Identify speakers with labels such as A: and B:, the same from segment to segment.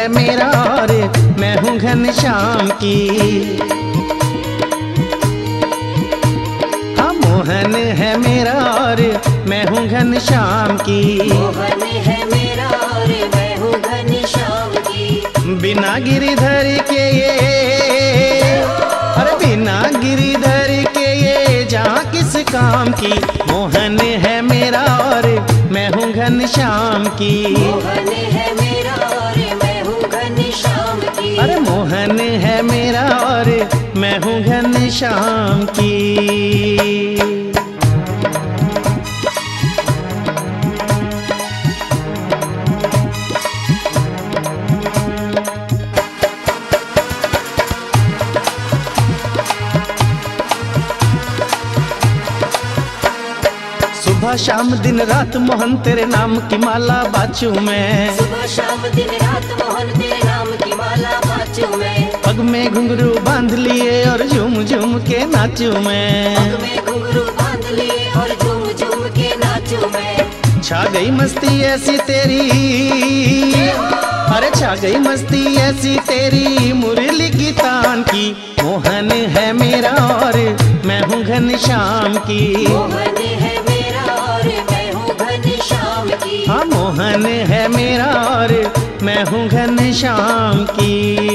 A: मेरा और मैं हूँ घनश्याम की। हाँ मोहन है मेरा और मैं हूँ घनश्याम की।
B: मोहन है मेरा और मैं हूँ घनश्याम की।
A: बिना गिरिधर के ये, अरे बिना गिरिधर के ये जहाँ किस काम की। मोहन है मेरा और मैं हूँ घनश्याम की।
B: मोहन है मेरा और मैं हूँ घनश्याम की।
A: अरे मोहन है मेरा और मैं हूँ घनश्याम की। सुबह शाम दिन रात मोहन तेरे नाम की माला बाचू मैं।
B: सुबह शाम दिन रात मोहन तेरे नाम की माला बाचू मैं।
A: पग में घुंघरू बांध लिए और झूम झूम के नाचू मैं।
B: पग में घुंघरू बांध लिए और झूम झूम के नाचू मैं।
A: छा गई मस्ती ऐसी तेरी, अरे छा गई मस्ती ऐसी तेरी मुरली की तान की। मोहन है मेरा और मैं हूँ घनश्याम की।
B: मोहन है मेरा और मैं हूँ घनश्याम की।
A: हाँ मोहन है मेरा और मैं हूँ घनश्याम की।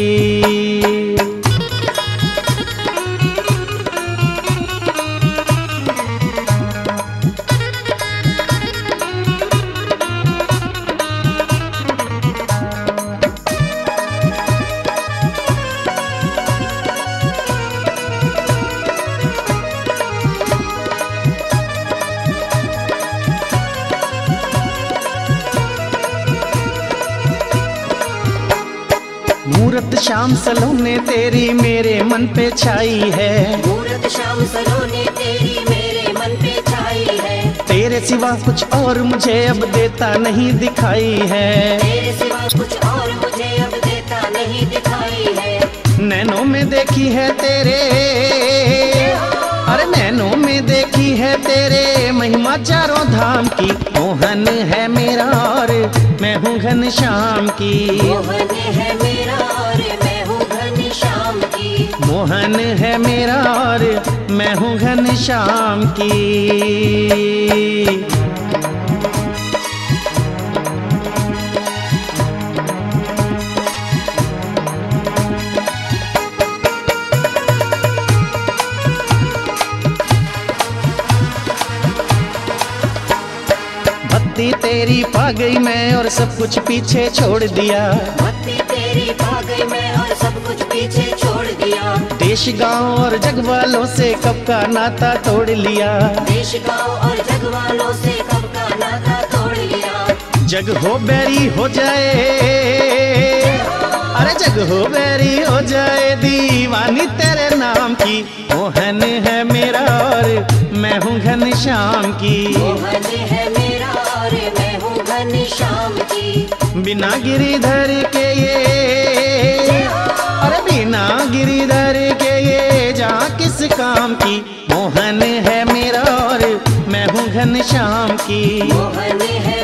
A: मूरत शाम सलोने तेरी मेरे मन पे छाई है।
B: मूरत शाम सलोने तेरी मेरे मन पे छाई है।
A: तेरे सिवा कुछ और मुझे अब देता नहीं दिखाई है।
B: तेरे सिवा कुछ और मुझे अब देता नहीं दिखाई है।
A: नैनों में देखी है तेरे, अरे नैनों में देखी है तेरे महिमा चारों धाम की। मोहन है मेरा और मैं हूँ घनश्याम की।
B: मोहन है मेरा और मैं हूँ घनश्याम की।
A: मोहन है मेरा और मैं हूँ घनश्याम की। भक्ति तेरी पा गई मैं और सब कुछ पीछे छोड़ दिया।
B: भक्ति तेरी पा गई मैं और सब कुछ पीछे छोड़ दिया।
A: देश गांव और जग वालों से कब का नाता तोड़ लिया।
B: देश गांव और जग वालों से कब का नाता तोड़ लिया।
A: जग हो बैरी हो जाए, अरे जग हो बैरी हो जाए दीवानी तेरे नाम की। मोहन है मेरा और मैं हूँ घनश्याम की।
B: मोहन है मेरा और मैं हूँ घनश्याम की।
A: बिना गिरिधर के ये, अरे बिना गिरिधर के ये जहाँ किस काम की। मोहन है मेरा और मैं हूँ घनश्याम की।
B: मोहन है